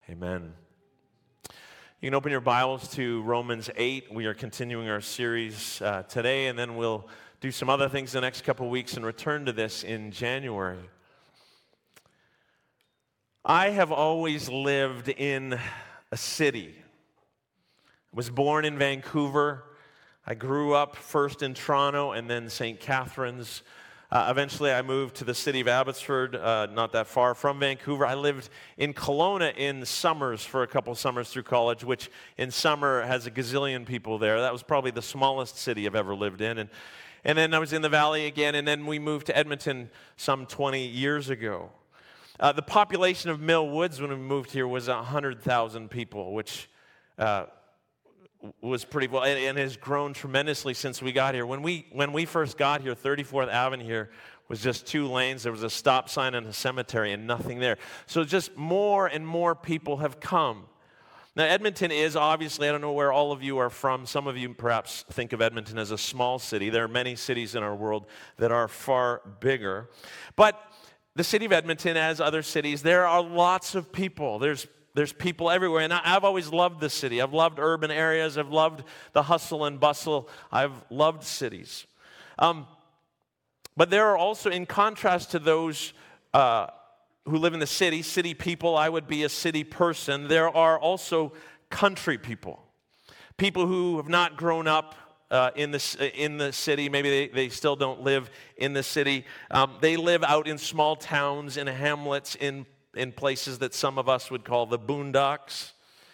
Amen. You can open your Bibles to Romans 8. We are continuing our series today, and then we'll do some other things the next couple of weeks and return to this in January. I have always lived in a city. I was born in Vancouver. I grew up first in Toronto and then St. Catharines. Eventually, I moved to the city of Abbotsford, not that far from Vancouver. I lived in Kelowna in summers for a couple summers through college, which in summer has a gazillion people there. That was probably the smallest city I've ever lived in. And then I was in the Valley again, and then we moved to Edmonton some 20 years ago. The population of Mill Woods when we moved here was 100,000 people, which was pretty well, and has grown tremendously since we got here. When we first got here, 34th Avenue here was just 2 lanes. There was a stop sign and a cemetery and nothing there. So just more and more people have come. Now, Edmonton is obviously, I don't know where all of you are from. Some of you perhaps think of Edmonton as a small city. There are many cities in our world that are far bigger. But the city of Edmonton, as other cities, there are lots of people. There's people everywhere, and I've always loved the city. I've loved urban areas. I've loved the hustle and bustle. I've loved cities. But there are also, in contrast to those who live in the city people, I would be a city person, there are also country people. People who have not grown up in the city. Maybe they still don't live in the city. They live out in small towns, in hamlets, in places that some of us would call the boondocks,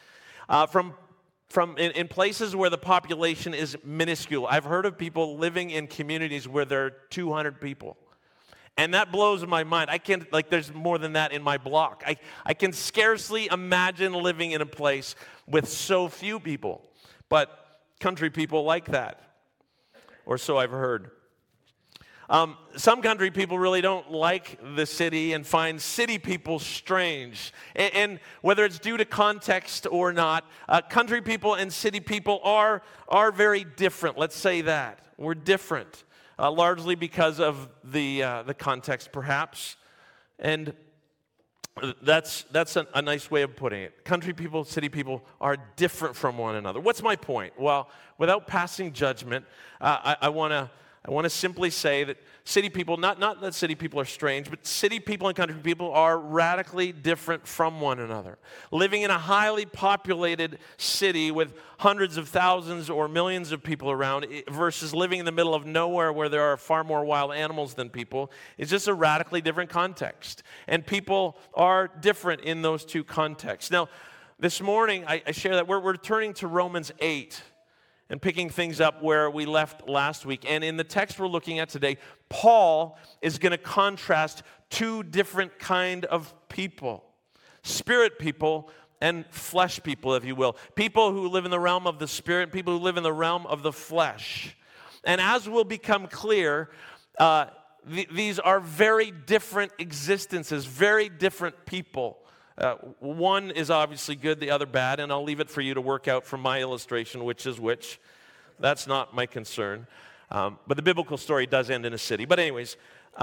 in places where the population is minuscule. I've heard of people living in communities where there are 200 people, and that blows my mind. I can't, there's more than that in my block. I can scarcely imagine living in a place with so few people, but country people like that, or so I've heard. Some country people really don't like the city and find city people strange. And whether it's due to context or not, country people and city people are very different. Let's say that. We're different, largely because of the context, perhaps. And that's a nice way of putting it. Country people, city people are different from one another. What's my point? Well, without passing judgment, I want to simply say that city people, not that city people are strange, but city people and country people are radically different from one another. Living in a highly populated city with hundreds of thousands or millions of people around versus living in the middle of nowhere where there are far more wild animals than people is just a radically different context. And people are different in those two contexts. Now, this morning I share that we're turning to Romans 8. And picking things up where we left last week. And in the text we're looking at today, Paul is going to contrast 2 different kind of people. Spirit people and flesh people, if you will. People who live in the realm of the spirit, people who live in the realm of the flesh. And as will become clear, these are very different existences, very different people. One is obviously good, the other bad, and I'll leave it for you to work out from my illustration which is which. That's not my concern. But the biblical story does end in a city. But anyways,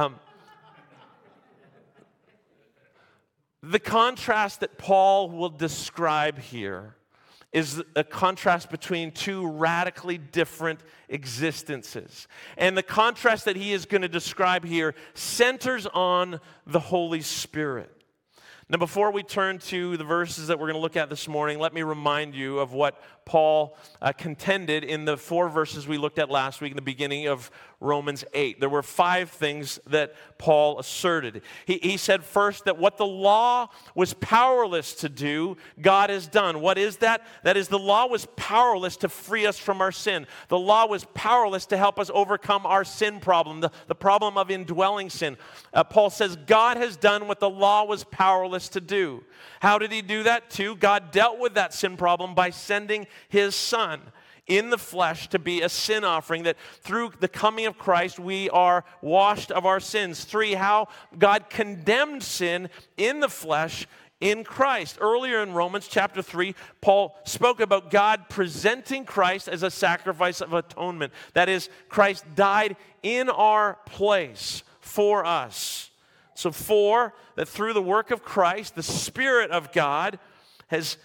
the contrast that Paul will describe here is a contrast between 2 radically different existences. And the contrast that he is going to describe here centers on the Holy Spirit. Now, before we turn to the verses that we're going to look at this morning, let me remind you of what Paul contended in the 4 verses we looked at last week in the beginning of Romans 8. There were 5 things that Paul asserted. He said first that what the law was powerless to do, God has done. What is that? That is, the law was powerless to free us from our sin. The law was powerless to help us overcome our sin problem, the problem of indwelling sin. Paul says God has done what the law was powerless to do. How did he do that? God dealt with that sin problem by sending his Son in the flesh to be a sin offering, that through the coming of Christ we are washed of our sins. 3, how God condemned sin in the flesh in Christ. Earlier in Romans chapter 3, Paul spoke about God presenting Christ as a sacrifice of atonement. That is, Christ died in our place for us. So 4, that through the work of Christ, the Spirit of God has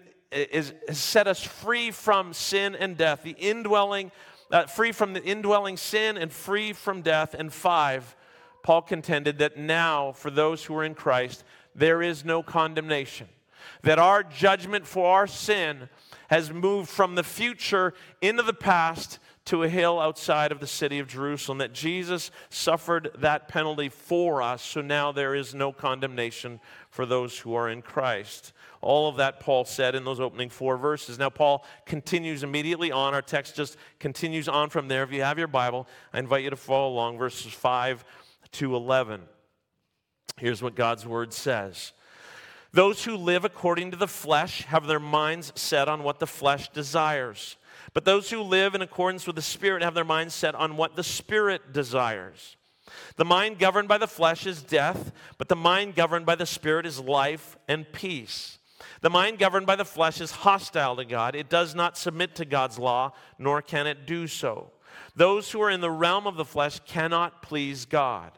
set us free from sin and death, free from the indwelling sin and free from death. And 5, Paul contended that now, for those who are in Christ, there is no condemnation. That our judgment for our sin has moved from the future into the past to a hill outside of the city of Jerusalem. That Jesus suffered that penalty for us, so now there is no condemnation for those who are in Christ. All of that Paul said in those opening 4 verses. Now Paul continues immediately on. Our text just continues on from there. If you have your Bible, I invite you to follow along, verses 5 to 11. Here's what God's word says. Those who live according to the flesh have their minds set on what the flesh desires. But those who live in accordance with the Spirit have their minds set on what the Spirit desires. The mind governed by the flesh is death, but the mind governed by the Spirit is life and peace. The mind governed by the flesh is hostile to God. It does not submit to God's law, nor can it do so. Those who are in the realm of the flesh cannot please God.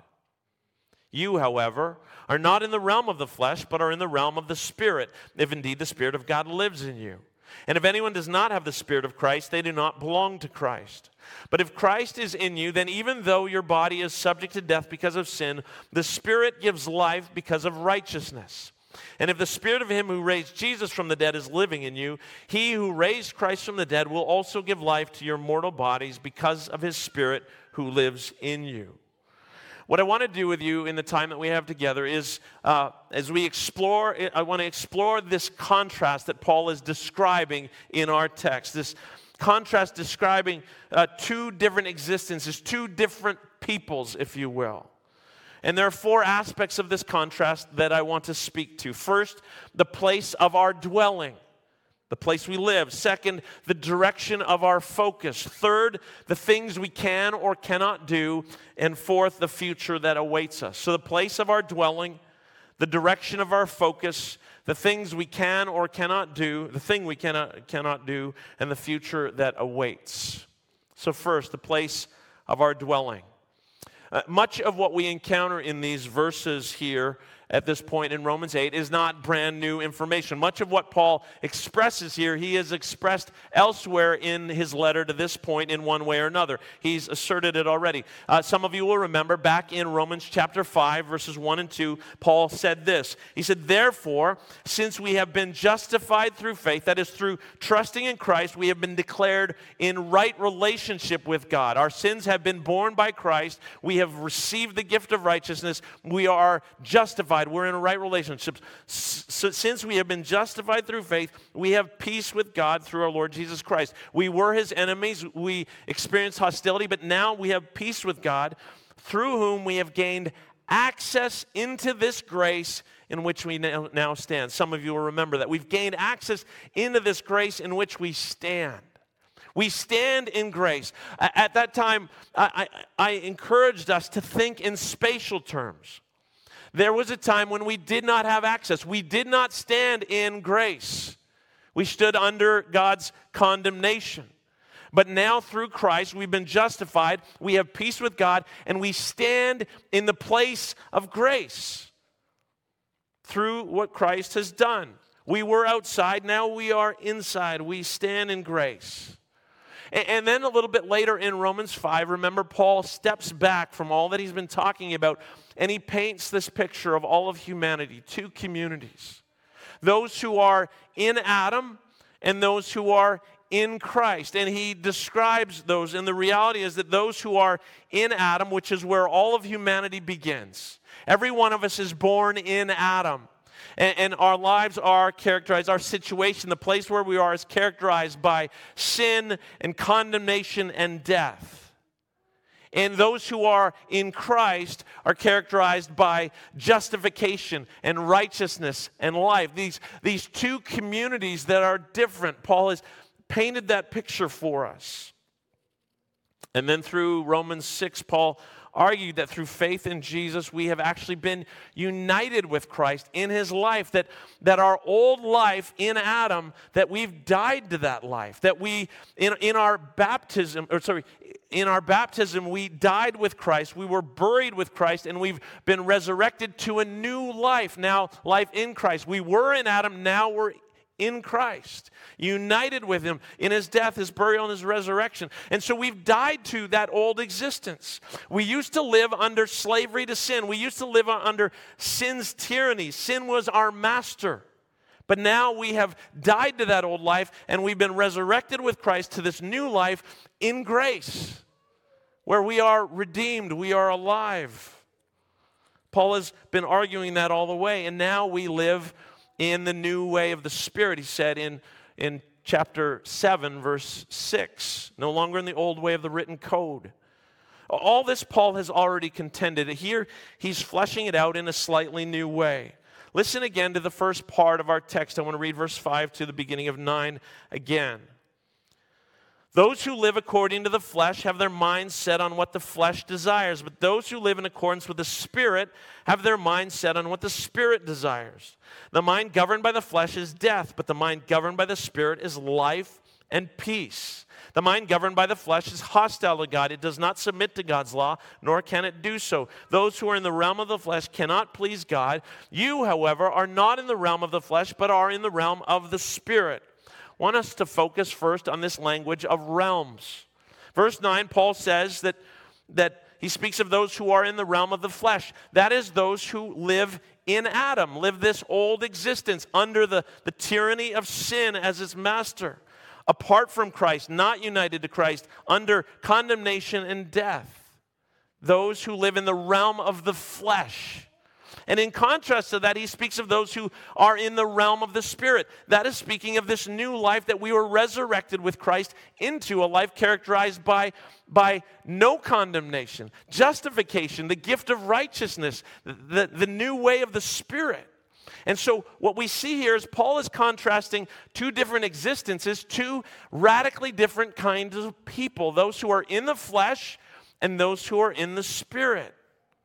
You, however, are not in the realm of the flesh, but are in the realm of the Spirit, if indeed the Spirit of God lives in you. And if anyone does not have the Spirit of Christ, they do not belong to Christ. But if Christ is in you, then even though your body is subject to death because of sin, the Spirit gives life because of righteousness. And if the Spirit of him who raised Jesus from the dead is living in you, he who raised Christ from the dead will also give life to your mortal bodies because of his Spirit who lives in you. What I want to do with you in the time that we have together is, as we explore, I want to explore this contrast that Paul is describing in our text. This contrast describing 2 different existences, 2 different peoples, if you will. And there are 4 aspects of this contrast that I want to speak to. First, the place of our dwelling, the place we live. Second, the direction of our focus. Third, the things we can or cannot do. And fourth, the future that awaits us. So the place of our dwelling, the direction of our focus, the things we can or cannot do, the thing we cannot do, and the future that awaits. So first, the place of our dwelling. Much of what we encounter in these verses here at this point in Romans 8 is not brand new information. Much of what Paul expresses here, he has expressed elsewhere in his letter to this point in one way or another. He's asserted it already. Some of you will remember back in Romans chapter 5, verses 1 and 2, Paul said this. He said, therefore, since we have been justified through faith, that is through trusting in Christ, we have been declared in right relationship with God. Our sins have been borne by Christ. We have received the gift of righteousness. We are justified. We're in a right relationship. So since we have been justified through faith, we have peace with God through our Lord Jesus Christ. We were his enemies. We experienced hostility, but now we have peace with God, through whom we have gained access into this grace in which we now stand. Some of you will remember that. We've gained access into this grace in which we stand. We stand in grace. At that time, I encouraged us to think in spatial terms. There was a time when we did not have access. We did not stand in grace. We stood under God's condemnation. But now through Christ, we've been justified. We have peace with God, and we stand in the place of grace through what Christ has done. We were outside, now we are inside. We stand in grace. And then a little bit later in Romans 5, remember, Paul steps back from all that he's been talking about, and he paints this picture of all of humanity, 2 communities. Those who are in Adam and those who are in Christ. And he describes those, and the reality is that those who are in Adam, which is where all of humanity begins. Every one of us is born in Adam. And our lives are characterized, our situation, the place where we are is characterized by sin and condemnation and death. And those who are in Christ are characterized by justification and righteousness and life. These 2 communities that are different. Paul has painted that picture for us. And then through Romans 6, Paul argued that through faith in Jesus, we have actually been united with Christ in his life, that our old life in Adam, that we've died to that life, that we, in our baptism, we died with Christ, we were buried with Christ, and we've been resurrected to a new life, now life in Christ. We were in Adam, now we're in Christ, united with him in his death, his burial, and his resurrection. And so we've died to that old existence. We used to live under slavery to sin. We used to live under sin's tyranny. Sin was our master. But now we have died to that old life, and we've been resurrected with Christ to this new life in grace, where we are redeemed, we are alive. Paul has been arguing that all the way, and now we live in the new way of the Spirit, he said in chapter 7, verse 6. No longer in the old way of the written code. All this Paul has already contended. Here he's fleshing it out in a slightly new way. Listen again to the first part of our text. I want to read verse 5 to the beginning of 9 again. Those who live according to the flesh have their minds set on what the flesh desires, but those who live in accordance with the Spirit have their minds set on what the Spirit desires. The mind governed by the flesh is death, but the mind governed by the Spirit is life and peace. The mind governed by the flesh is hostile to God. It does not submit to God's law, nor can it do so. Those who are in the realm of the flesh cannot please God. You, however, are not in the realm of the flesh, but are in the realm of the Spirit. I want us to focus first on this language of realms. Verse 9, Paul says that he speaks of those who are in the realm of the flesh. That is those who live in Adam, live this old existence under the tyranny of sin as its master, apart from Christ, not united to Christ, under condemnation and death. Those who live in the realm of the flesh. And in contrast to that, he speaks of those who are in the realm of the Spirit. That is speaking of this new life that we were resurrected with Christ into, a life characterized by no condemnation, justification, the gift of righteousness, the new way of the Spirit. And so what we see here is Paul is contrasting two different existences, two radically different kinds of people, those who are in the flesh and those who are in the Spirit.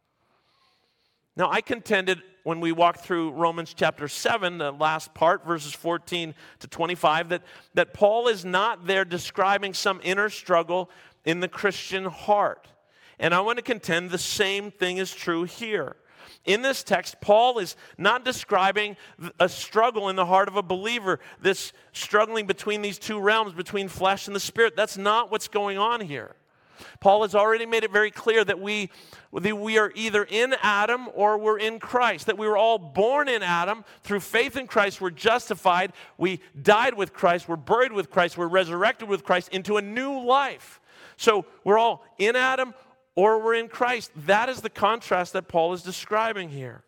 Now, I contended when we walked through Romans chapter 7, the last part, verses 14 to 25, that Paul is not there describing some inner struggle in the Christian heart. And I want to contend the same thing is true here. In this text, Paul is not describing a struggle in the heart of a believer, this struggling between these two realms, between flesh and the Spirit. That's not what's going on here. Paul has already made it very clear that we are either in Adam or we're in Christ, that we were all born in Adam. Through faith in Christ, we're justified. We died with Christ. We're buried with Christ. We're resurrected with Christ into a new life. So we're all in Adam or we're in Christ. That is the contrast that Paul is describing here.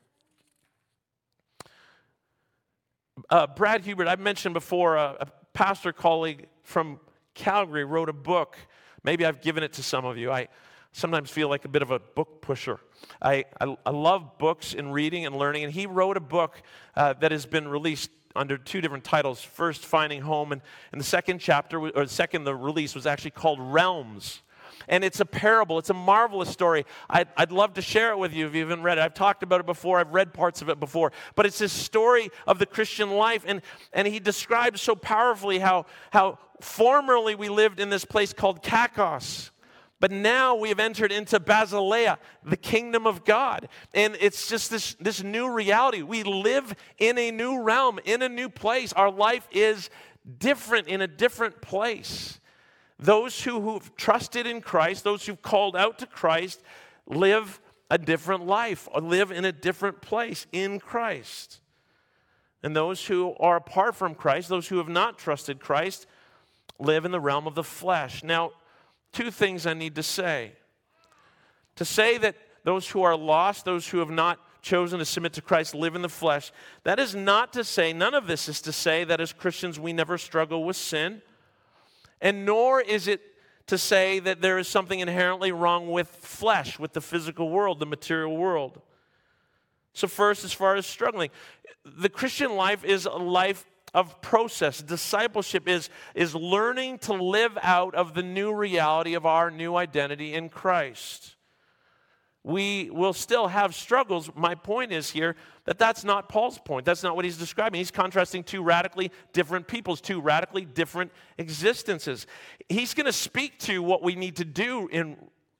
Brad Hubert, I've mentioned before, a pastor colleague from Calgary wrote a book. Maybe I've given it to some of you. I sometimes feel like a bit of a book pusher. I love books and reading and learning, and he wrote a book that has been released under two different titles. First, Finding Home, and the second chapter, or the release was actually called Realms. And it's a parable. It's a marvelous story. I'd love to share it with you if you haven't read it. I've talked about it before. I've read parts of it before. But it's this story of the Christian life. And he describes so powerfully how formerly we lived in this place called Kakos. But now we have entered into Basileia, the kingdom of God. And it's just this new reality. We live in a new realm, in a new place. Our life is different in a different place. Those who've trusted in Christ, those who've called out to Christ, live a different life, or live in a different place in Christ. And those who are apart from Christ, those who have not trusted Christ, live in the realm of the flesh. Now, two things I need to say. To say that those who are lost, those who have not chosen to submit to Christ, live in the flesh, that is not to say, none of this is to say that as Christians we never struggle with sin. And nor is it to say that there is something inherently wrong with flesh, with the physical world, the material world. So first, as far as struggling, the Christian life is a life of process. Discipleship is learning to live out of the new reality of our new identity in Christ. We will still have struggles. My point is here that that's not Paul's point. That's not what he's describing. He's contrasting two radically different peoples, two radically different existences. He's going to speak to what we need to do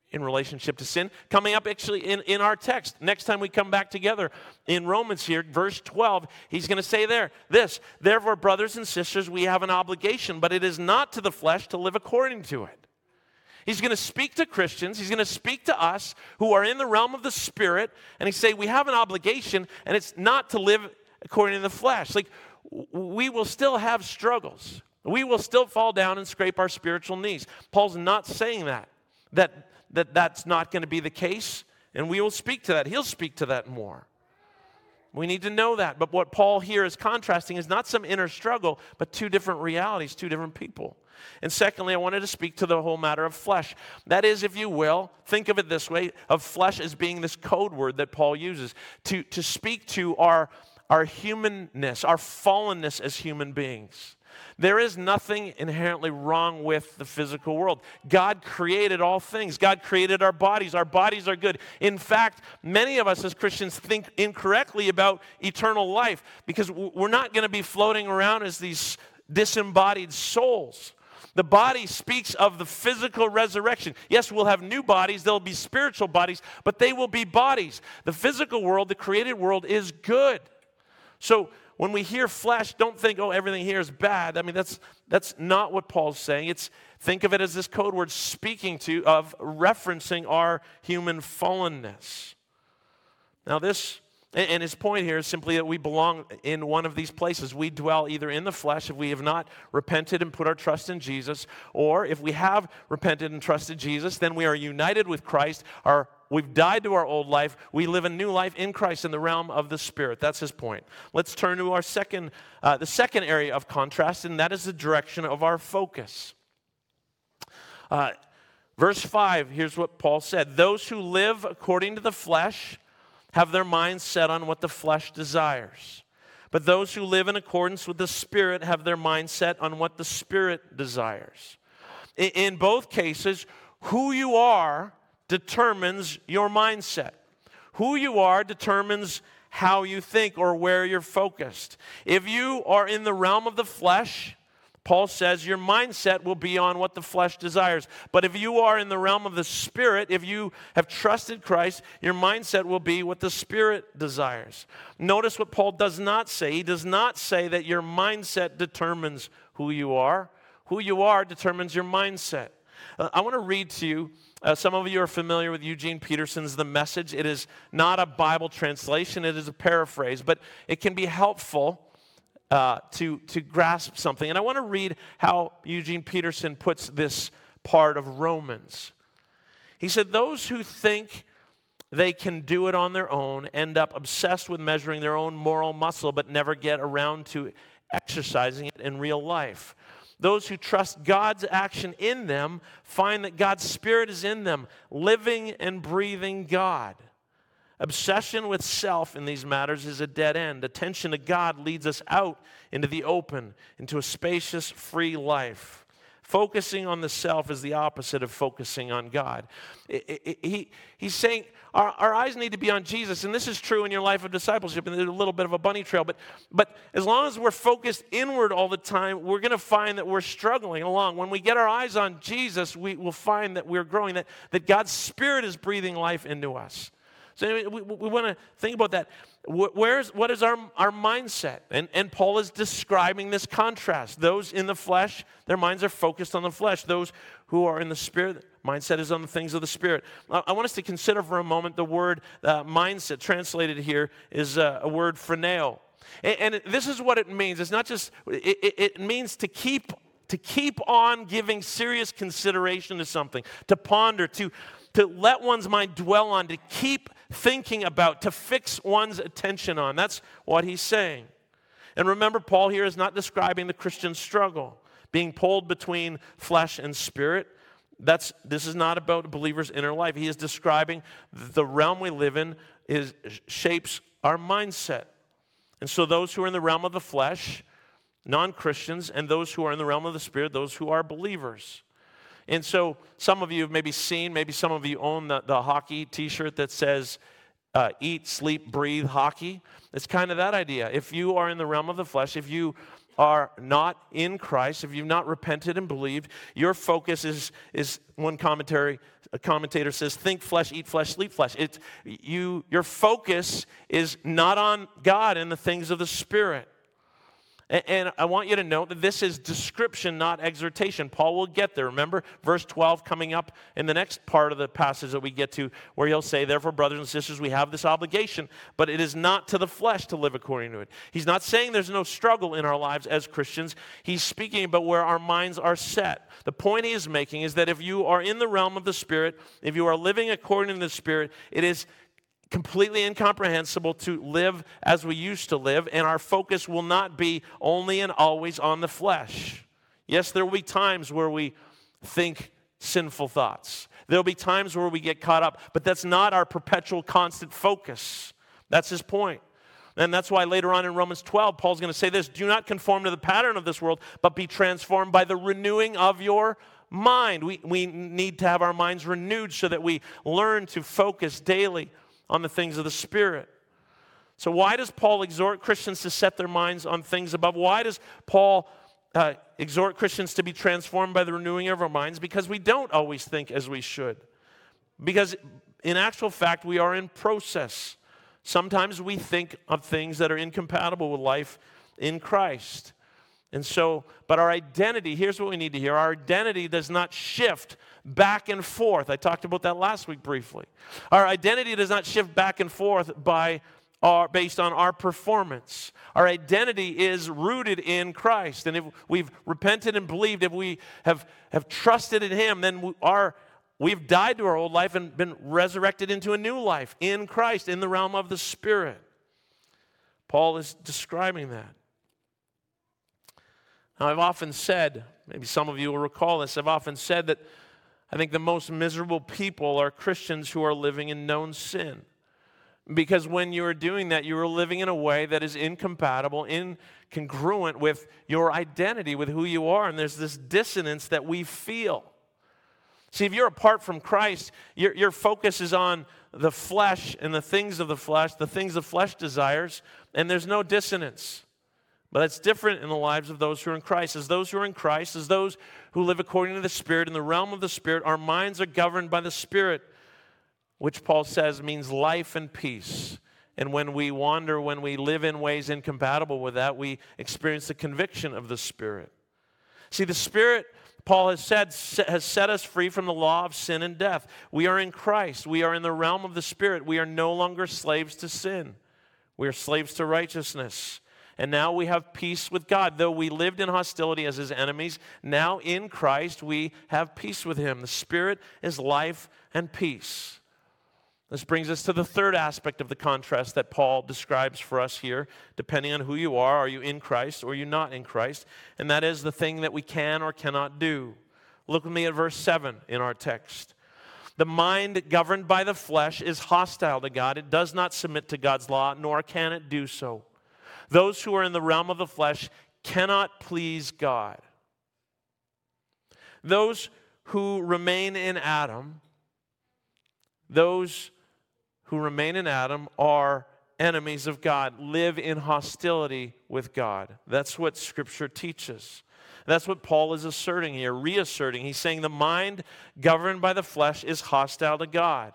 in relationship to sin. Coming up actually in our text, next time we come back together in Romans here, verse 12, he's going to say this, therefore, brothers and sisters, we have an obligation, but it is not to the flesh to live according to it. He's going to speak to Christians. He's going to speak to us who are in the realm of the Spirit, and he's saying we have an obligation, and it's not to live according to the flesh. Like, we will still have struggles. We will still fall down and scrape our spiritual knees. Paul's not saying that's not going to be the case, and we will speak to that. He'll speak to that more. We need to know that. But what Paul here is contrasting is not some inner struggle, but two different realities, two different people. And secondly, I wanted to speak to the whole matter of flesh. That is, if you will, think of it this way, of flesh as being this code word that Paul uses to speak to our humanness, our fallenness as human beings. There is nothing inherently wrong with the physical world. God created all things. God created our bodies. Our bodies are good. In fact, many of us as Christians think incorrectly about eternal life because we're not going to be floating around as these disembodied souls. The body speaks of the physical resurrection. Yes, we'll have new bodies. They'll be spiritual bodies, but they will be bodies. The physical world, the created world, is good. So when we hear flesh, don't think, oh, everything here is bad. I mean, that's not what Paul's saying. Think of it as this code word speaking of referencing our human fallenness. Now and his point here is simply that we belong in one of these places. We dwell either in the flesh if we have not repented and put our trust in Jesus, or if we have repented and trusted Jesus, then we are united with Christ. We've died to our old life. We live a new life in Christ in the realm of the Spirit. That's his point. Let's turn to our the second area of contrast, and that is the direction of our focus. Verse 5, here's what Paul said. Those who live according to the flesh have their minds set on what the flesh desires. But those who live in accordance with the Spirit have their mind set on what the Spirit desires. In both cases, who you are determines your mindset. Who you are determines how you think or where you're focused. If you are in the realm of the flesh, Paul says your mindset will be on what the flesh desires. But if you are in the realm of the Spirit, if you have trusted Christ, your mindset will be what the Spirit desires. Notice what Paul does not say. He does not say that your mindset determines who you are. Who you are determines your mindset. I want to read to you, some of you are familiar with Eugene Peterson's The Message. It is not a Bible translation, it is a paraphrase, but it can be helpful to grasp something. And I want to read how Eugene Peterson puts this part of Romans. He said, those who think they can do it on their own end up obsessed with measuring their own moral muscle but never get around to exercising it in real life. Those who trust God's action in them find that God's Spirit is in them, living and breathing God. Obsession with self in these matters is a dead end. Attention to God leads us out into the open, into a spacious, free life. Focusing on the self is the opposite of focusing on God. He's saying our eyes need to be on Jesus, and this is true in your life of discipleship, and there's a little bit of a bunny trail, but as long as we're focused inward all the time, we're going to find that we're struggling along. When we get our eyes on Jesus, we will find that we're growing, that God's Spirit is breathing life into us. So anyway, we want to think about that. What is our mindset? And Paul is describing this contrast. Those in the flesh, their minds are focused on the flesh. Those who are in the Spirit, mindset is on the things of the Spirit. I want us to consider for a moment the word mindset. Translated here is a word phroneo. And this is what it means. It's not just, it means to keep on giving serious consideration to something, to ponder, to let one's mind dwell on, to keep thinking about, to fix one's attention on. That's what he's saying. And remember, Paul here is not describing the Christian struggle, being pulled between flesh and spirit. This is not about a believer's inner life. He is describing the realm we live in shapes our mindset. And so those who are in the realm of the flesh, non-Christians, and those who are in the realm of the Spirit, those who are believers. And so some of you have maybe seen, maybe some of you own the hockey t-shirt that says, eat, sleep, breathe, hockey. It's kind of that idea. If you are in the realm of the flesh, if you are not in Christ, if you've not repented and believed, your focus is a commentator says, think flesh, eat flesh, sleep flesh. Your focus is not on God and the things of the Spirit. And I want you to note that this is description, not exhortation. Paul will get there. Remember, verse 12 coming up in the next part of the passage that we get to, where he'll say, therefore, brothers and sisters, we have this obligation, but it is not to the flesh to live according to it. He's not saying there's no struggle in our lives as Christians. He's speaking about where our minds are set. The point he is making is that if you are in the realm of the Spirit, if you are living according to the Spirit, it is completely incomprehensible to live as we used to live, and our focus will not be only and always on the flesh. Yes, there will be times where we think sinful thoughts. There will be times where we get caught up, but that's not our perpetual, constant focus. That's his point. And that's why later on in Romans 12, Paul's going to say this, do not conform to the pattern of this world, but be transformed by the renewing of your mind. We need to have our minds renewed so that we learn to focus daily on the things of the Spirit. So why does Paul exhort Christians to set their minds on things above? Why does Paul exhort Christians to be transformed by the renewing of our minds? Because we don't always think as we should. Because in actual fact, we are in process. Sometimes we think of things that are incompatible with life in Christ. And so, but our identity, here's what we need to hear. Our identity does not shift back and forth. I talked about that last week briefly. Our identity does not shift back and forth based on our performance. Our identity is rooted in Christ. And if we've repented and believed, if we have trusted in Him, then we've died to our old life and been resurrected into a new life in Christ, in the realm of the Spirit. Paul is describing that. Now, I've often said, maybe some of you will recall this, I've often said that I think the most miserable people are Christians who are living in known sin. Because when you are doing that, you are living in a way that is incompatible, incongruent with your identity, with who you are, and there's this dissonance that we feel. See, if you're apart from Christ, your focus is on the flesh and the things of the flesh desires, and there's no dissonance. But it's different in the lives of those who are in Christ. As those who are in Christ, as those who live according to the Spirit, in the realm of the Spirit, our minds are governed by the Spirit, which Paul says means life and peace. And when we wander, when we live in ways incompatible with that, we experience the conviction of the Spirit. See, the Spirit, Paul has said, has set us free from the law of sin and death. We are in Christ. We are in the realm of the Spirit. We are no longer slaves to sin. We are slaves to righteousness. And now we have peace with God. Though we lived in hostility as His enemies, now in Christ we have peace with Him. The Spirit is life and peace. This brings us to the third aspect of the contrast that Paul describes for us here, depending on who you are. Are you in Christ or are you not in Christ? And that is the thing that we can or cannot do. Look with me at verse 7 in our text. The mind governed by the flesh is hostile to God. It does not submit to God's law, nor can it do so. Those who are in the realm of the flesh cannot please God. Those who remain in Adam, are enemies of God, live in hostility with God. That's what Scripture teaches. That's what Paul is asserting here, reasserting. He's saying the mind governed by the flesh is hostile to God.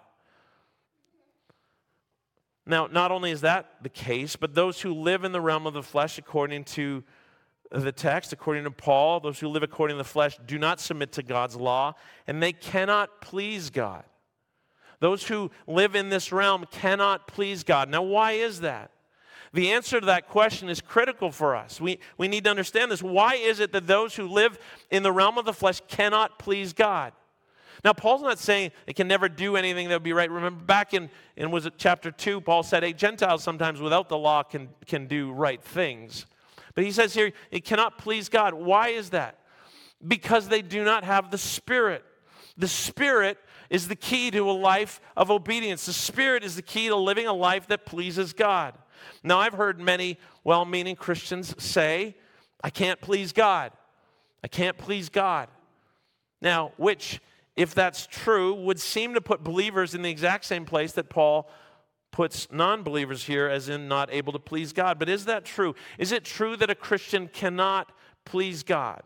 Now, not only is that the case, but those who live in the realm of the flesh, according to the text, according to Paul, those who live according to the flesh do not submit to God's law, and they cannot please God. Those who live in this realm cannot please God. Now, why is that? The answer to that question is critical for us. We need to understand this. Why is it that those who live in the realm of the flesh cannot please God? Now, Paul's not saying they can never do anything that would be right. Remember back in was it chapter 2, Paul said, hey, Gentiles sometimes without the law can do right things. But he says here, it cannot please God. Why is that? Because they do not have the Spirit. The Spirit is the key to a life of obedience. The Spirit is the key to living a life that pleases God. Now, I've heard many well-meaning Christians say, I can't please God. I can't please God. Now, which, if that's true, would seem to put believers in the exact same place that Paul puts non-believers here as in not able to please God. But is that true? Is it true that a Christian cannot please God?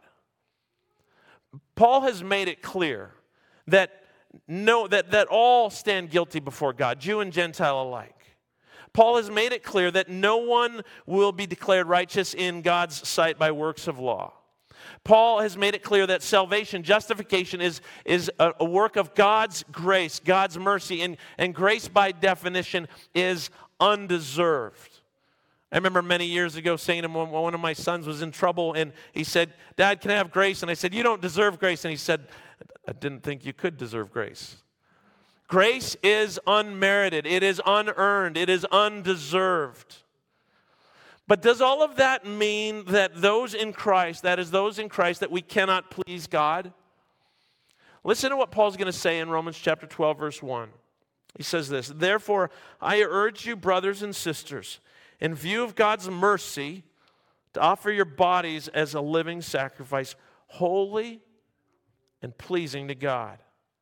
Paul has made it clear that all stand guilty before God, Jew and Gentile alike. Paul has made it clear that no one will be declared righteous in God's sight by works of law. Paul has made it clear that salvation, justification, is a work of God's grace, God's mercy, and grace by definition is undeserved. I remember many years ago saying to him when one of my sons was in trouble, and he said, "Dad, can I have grace?" And I said, "You don't deserve grace." And he said, "I didn't think you could deserve grace." Grace is unmerited. It is unearned. It is undeserved. But does all of that mean that those in Christ, that we cannot please God? Listen to what Paul's going to say in Romans chapter 12, verse 1. He says this, "Therefore, I urge you, brothers and sisters, in view of God's mercy, to offer your bodies as a living sacrifice, holy and pleasing to God."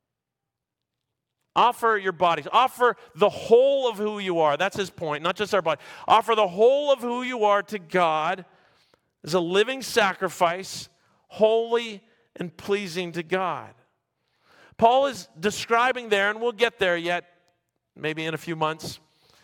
Offer your bodies. Offer the whole of who you are. That's his point, not just our body. Offer the whole of who you are to God as a living sacrifice, holy and pleasing to God. Paul is describing there, and we'll get there yet, maybe in a few months.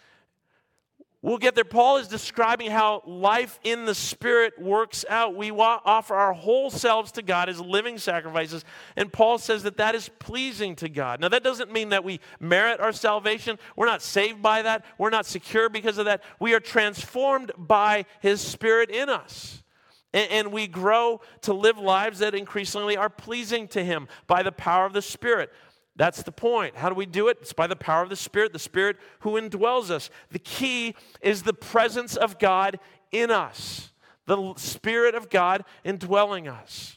We'll get there. Paul is describing how life in the Spirit works out. We offer our whole selves to God as living sacrifices, and Paul says that is pleasing to God. Now, that doesn't mean that we merit our salvation. We're not saved by that. We're not secure because of that. We are transformed by His Spirit in us, and we grow to live lives that increasingly are pleasing to Him by the power of the Spirit. That's the point. How do we do it? It's by the power of the Spirit who indwells us. The key is the presence of God in us, the Spirit of God indwelling us.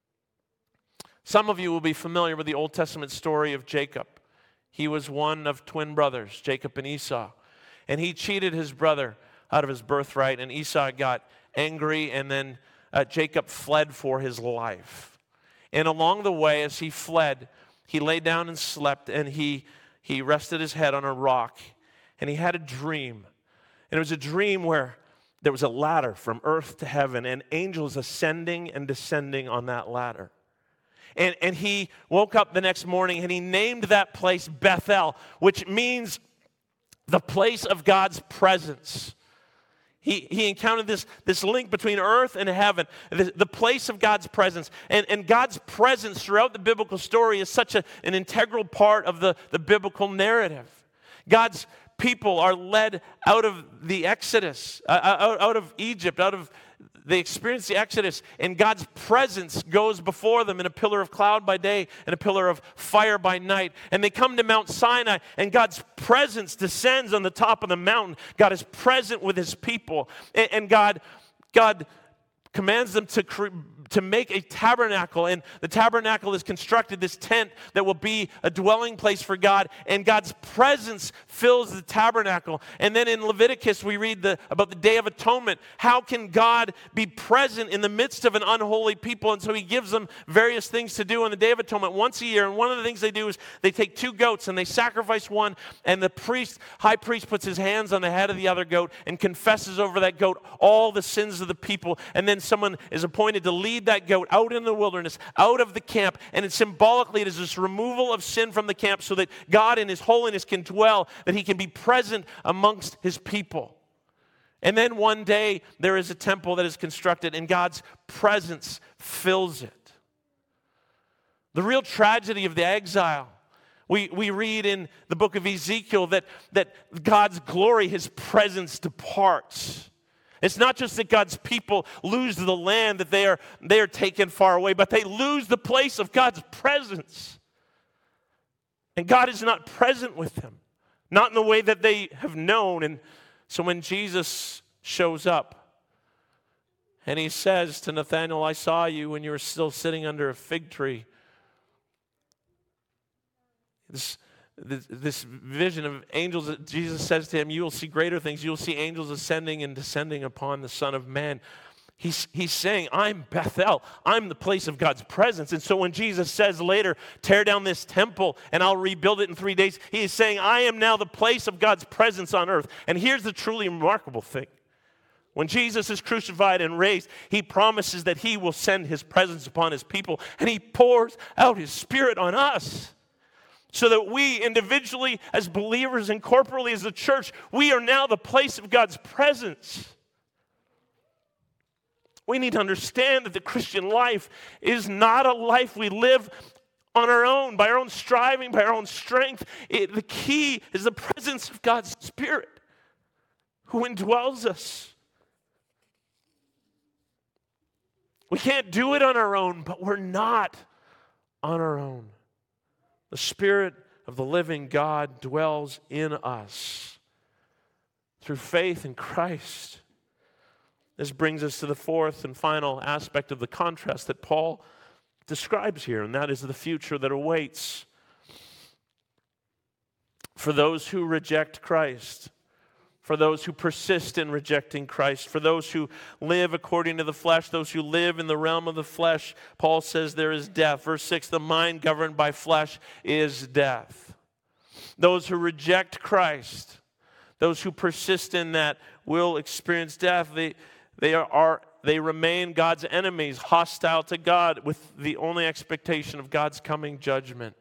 Some of you will be familiar with the Old Testament story of Jacob. He was one of twin brothers, Jacob and Esau, and he cheated his brother out of his birthright, and Esau got angry, and then Jacob fled for his life. And along the way, as he fled, he lay down and slept, and he rested his head on a rock, and he had a dream. And it was a dream where there was a ladder from earth to heaven, and angels ascending and descending on that ladder. And he woke up the next morning, and he named that place Bethel, which means the place of God's presence. He encountered this link between earth and heaven, the place of God's presence. And God's presence throughout the biblical story is such an integral part of the biblical narrative. God's people are led out of the Exodus, out of Egypt, they experience the Exodus, and God's presence goes before them in a pillar of cloud by day and a pillar of fire by night. And they come to Mount Sinai, and God's presence descends on the top of the mountain. God is present with His people, and God commands them to make a tabernacle, and the tabernacle is constructed, this tent that will be a dwelling place for God, and God's presence fills the tabernacle. And then in Leviticus we read about the Day of Atonement. How can God be present in the midst of an unholy people? And so He gives them various things to do on the Day of Atonement once a year, and one of the things they do is they take two goats and they sacrifice one, and the high priest puts his hands on the head of the other goat and confesses over that goat all the sins of the people, and then someone is appointed to lead that goat out in the wilderness, out of the camp, and it is this removal of sin from the camp so that God in His holiness can dwell, that He can be present amongst His people. And then one day there is a temple that is constructed, and God's presence fills it. The real tragedy of the exile, we read in the book of Ezekiel that God's glory, His presence departs. It's not just that God's people lose the land, that they are taken far away, but they lose the place of God's presence. And God is not present with them, not in the way that they have known. And so when Jesus shows up and He says to Nathanael, "I saw you when you were still sitting under a fig tree," this vision of angels, Jesus says to him, "You will see greater things. You will see angels ascending and descending upon the Son of Man." He's saying, I'm Bethel. I'm the place of God's presence. And so when Jesus says later, tear down this temple and I'll rebuild it in 3 days, he is saying, I am now the place of God's presence on earth. And here's the truly remarkable thing. When Jesus is crucified and raised, he promises that he will send his presence upon his people, and he pours out his Spirit on us. So that we individually, as believers and corporately as a church, we are now the place of God's presence. We need to understand that the Christian life is not a life we live on our own, by our own striving, by our own strength. The key is the presence of God's Spirit who indwells us. We can't do it on our own, but we're not on our own. The Spirit of the living God dwells in us through faith in Christ. This brings us to the fourth and final aspect of the contrast that Paul describes here, and that is the future that awaits for those who reject Christ, for those who persist in rejecting Christ, for those who live according to the flesh, those who live in the realm of the flesh. Paul says there is death. Verse 6, the mind governed by flesh is death. Those who reject Christ, those who persist in that will experience death. They remain God's enemies, hostile to God, with the only expectation of God's coming judgment.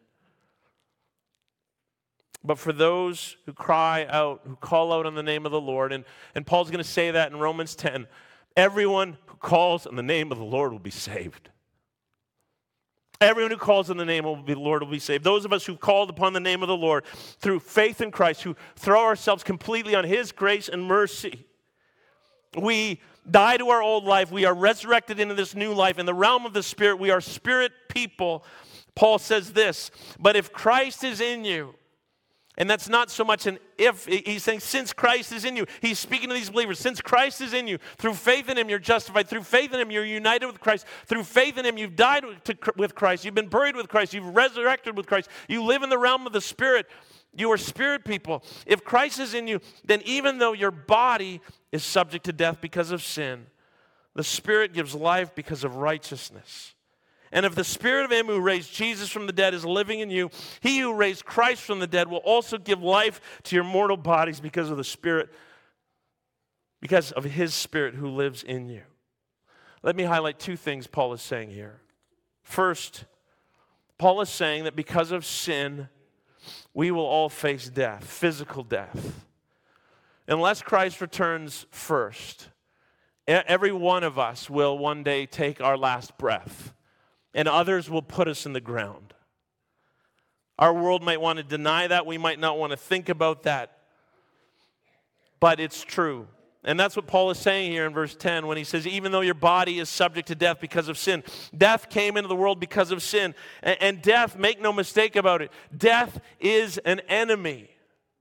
But for those who cry out, who call out on the name of the Lord, and Paul's going to say that in Romans 10, everyone who calls on the name of the Lord will be saved. Everyone who calls on the name of the Lord will be saved. Those of us who called upon the name of the Lord through faith in Christ, who throw ourselves completely on his grace and mercy, we die to our old life. We are resurrected into this new life. In the realm of the Spirit, we are spirit people. Paul says this, but if Christ is in you, and that's not so much an if, he's saying since Christ is in you. He's speaking to these believers. Since Christ is in you, through faith in him, you're justified. Through faith in him, you're united with Christ. Through faith in him, you've died with Christ. You've been buried with Christ. You've resurrected with Christ. You live in the realm of the Spirit. You are spirit people. If Christ is in you, then even though your body is subject to death because of sin, the Spirit gives life because of righteousness. And if the Spirit of him who raised Jesus from the dead is living in you, he who raised Christ from the dead will also give life to your mortal bodies because of the Spirit, because of his Spirit who lives in you. Let me highlight two things Paul is saying here. First, Paul is saying that because of sin, we will all face death, physical death. Unless Christ returns first, every one of us will one day take our last breath. And others will put us in the ground. Our world might want to deny that. We might not want to think about that. But it's true. And that's what Paul is saying here in verse 10 when he says, even though your body is subject to death because of sin, death came into the world because of sin. And death, make no mistake about it, death is an enemy.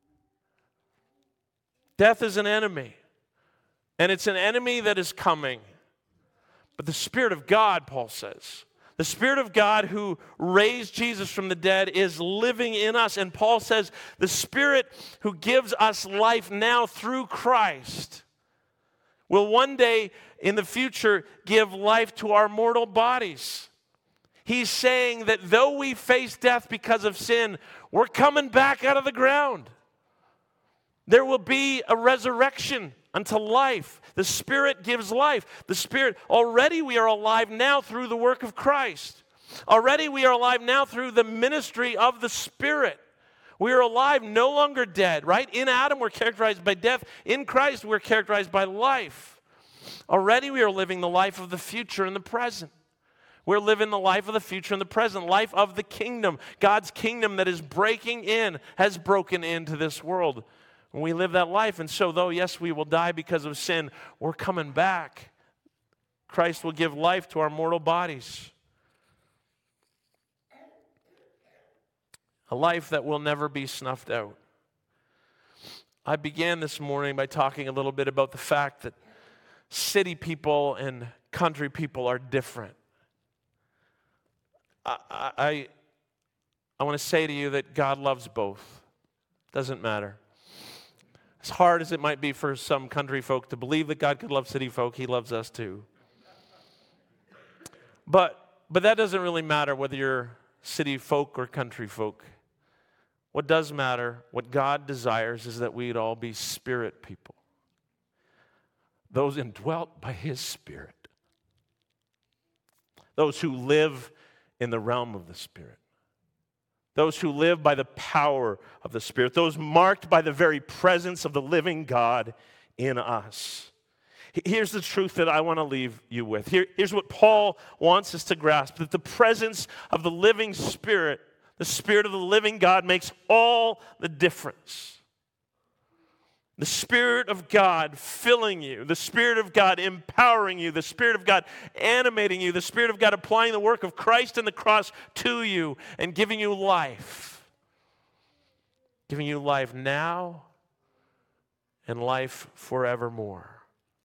Death is an enemy. And it's an enemy that is coming. But the Spirit of God, Paul says, the Spirit of God who raised Jesus from the dead is living in us. And Paul says the Spirit who gives us life now through Christ will one day in the future give life to our mortal bodies. He's saying that though we face death because of sin, we're coming back out of the ground. There will be a resurrection unto life. The Spirit gives life. The Spirit, already we are alive now through the work of Christ. Already we are alive now through the ministry of the Spirit. We are alive, no longer dead, right? In Adam we're characterized by death. In Christ we're characterized by life. Already we are living the life of the future and the present. We're living the life of the future and the present, life of the kingdom. God's kingdom that is breaking in, has broken into this world. When we live that life, and so though, yes, we will die because of sin, we're coming back. Christ will give life to our mortal bodies. A life that will never be snuffed out. I began this morning by talking a little bit about the fact that city people and country people are different. I want to say to you that God loves both. Doesn't matter. As hard as it might be for some country folk to believe that God could love city folk, he loves us too. But that doesn't really matter whether you're city folk or country folk. What does matter, what God desires, is that we'd all be spirit people. Those indwelt by His Spirit. Those who live in the realm of the Spirit. Those who live by the power of the Spirit. Those marked by the very presence of the living God in us. Here's the truth that I want to leave you with. Here's what Paul wants us to grasp, that the presence of the living Spirit, the Spirit of the living God, makes all the difference. The Spirit of God filling you, the Spirit of God empowering you, the Spirit of God animating you, the Spirit of God applying the work of Christ and the cross to you and giving you life. Giving you life now and life forevermore.